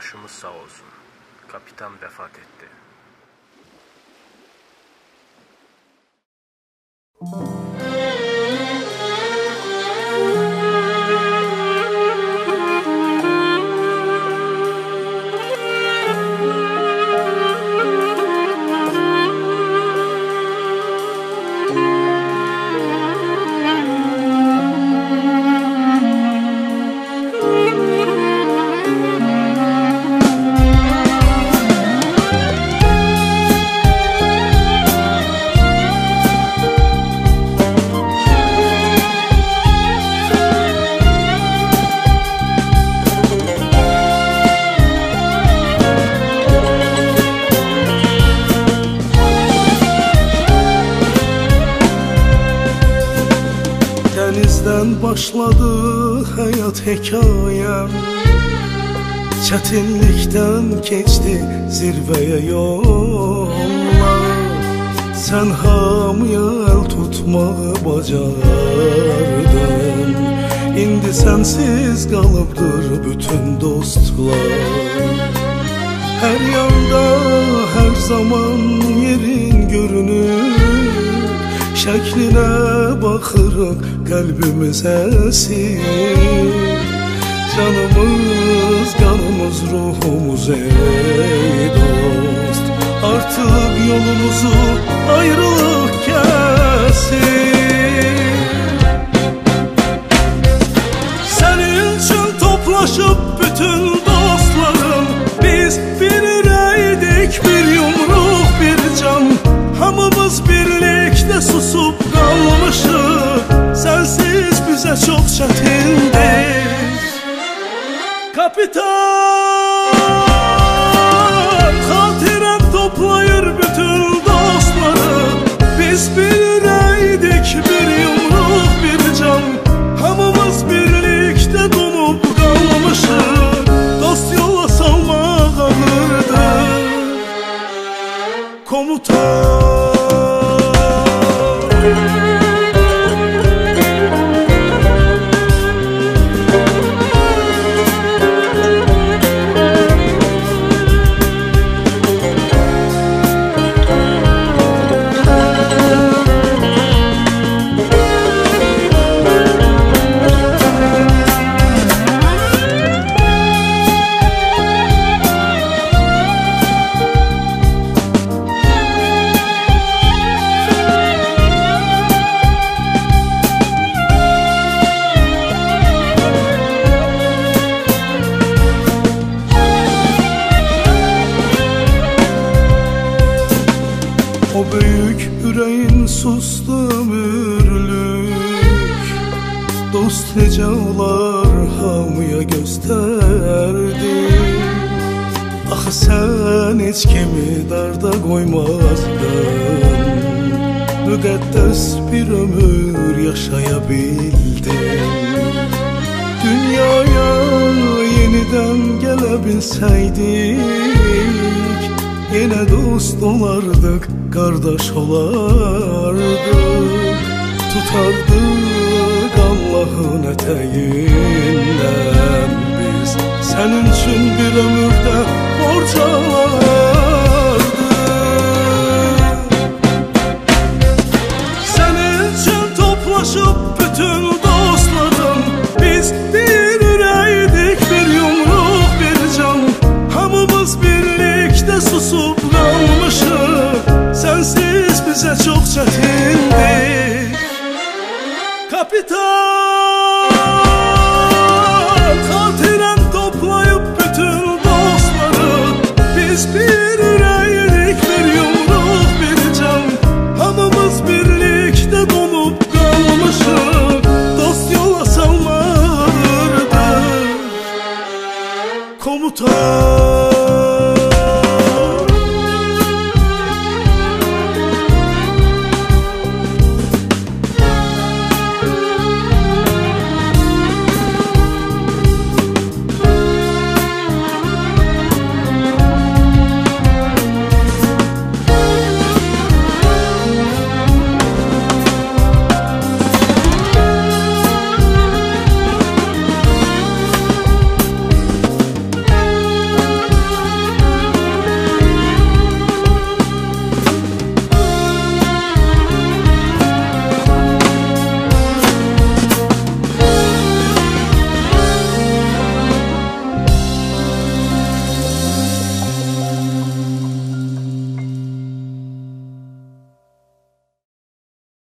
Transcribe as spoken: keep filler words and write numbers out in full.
Başımız sağ olsun. Kapitan vefat etti. Denizden başladı hayat hikayem, çetinlikten geçti zirveye yollar. Sen hamıya el tutmağı bacardın, indi sensiz kalıbdır bütün dostlar. Her yanda her zaman yerin görünür, şəklinə baxırıq qəlbimiz əsir. Canımız, qanımız, ruhumuz ey dost, artıq yolumuzu ayrılıq kəsir. Sənin üçün toplaşıb bütün dostlarım, biz bir ürəkdik, bir yumruq, bir can. Hamımız birlikdə susub qalmışıq, sensiz bizə çox çətindir. Kapitan, xatirəm toplayır bütün dostları, biz bir ürəkdik, bir yumruq, bir can. Hamımız birlikdə donub qalmışıq, dost yola salmaq ağırdır. Komutan, o büyük yüreğin sustu ömürlük, dost necə olar hamıya göstərdin. Axı sən heç kimi darda qoymazdın, müqəddəs bir ömür yaşaya bildin. Dünyaya yenidən gələ bilsəydik, yenə dost olardıq, qardaş olardıq. Tutardıq Allahın ətəyindən biz, sənin üçün bir ömürdə borc alardıq.